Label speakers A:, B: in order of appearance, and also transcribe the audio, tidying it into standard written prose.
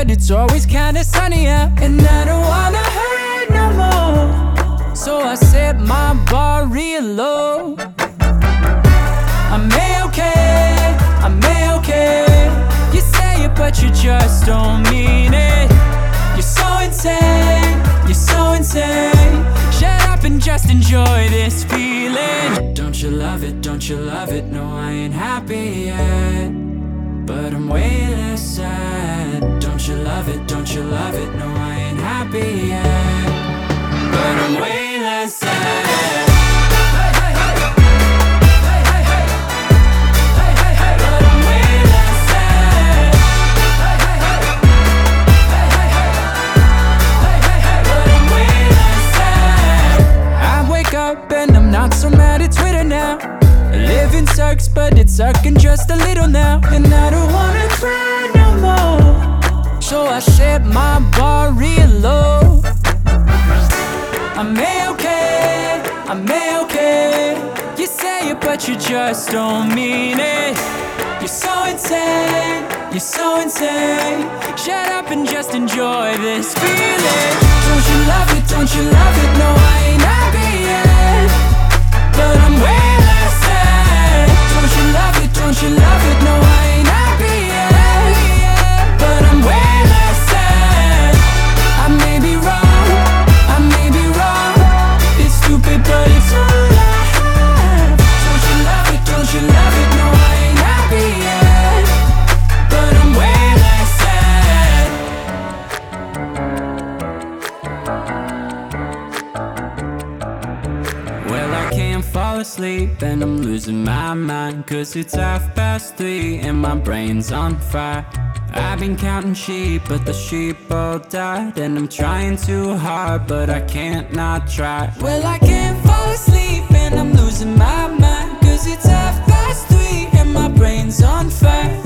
A: but it's always kinda sunny out. And I don't wanna hurt no more, so I set my bar real low. I'm A-okay, I'm A-okay. You say it but you just don't mean it. You're so insane, you're so insane. Shut up and just enjoy this feeling. Don't you love it, don't you love it? No, I ain't happy yet, but I'm way less sad. Don't you love it, don't you love it? No, I ain't happy yet, but I'm way less sad. And I'm not so mad at Twitter now. Living sucks, but it's sucking just a little now. And I don't wanna cry no more, so I set my bar real low. I'm A-okay, I'm A-okay. You say it but you just don't mean it. You're so insane, you're so insane. Shut up and just enjoy this feeling. Don't you love it, don't you love it? No, I ain't happy yet, but I'm way less sad. Don't you love it, don't you love it? No, I ain't happy yet, but I'm way less sad. I may be wrong, I may be wrong. It's stupid but it's all I have. Don't you love it, don't you love it? No, I ain't happy yet, but I'm way less sad. Well, I can't fall asleep and I'm losing my mind, 'cause it's 3:30 and my brain's on fire. I've been counting sheep, but the sheep all died. And I'm trying too hard, but I can't not try. Well, I can't fall asleep and I'm losing my mind, 'cause it's 3:30 and my brain's on fire.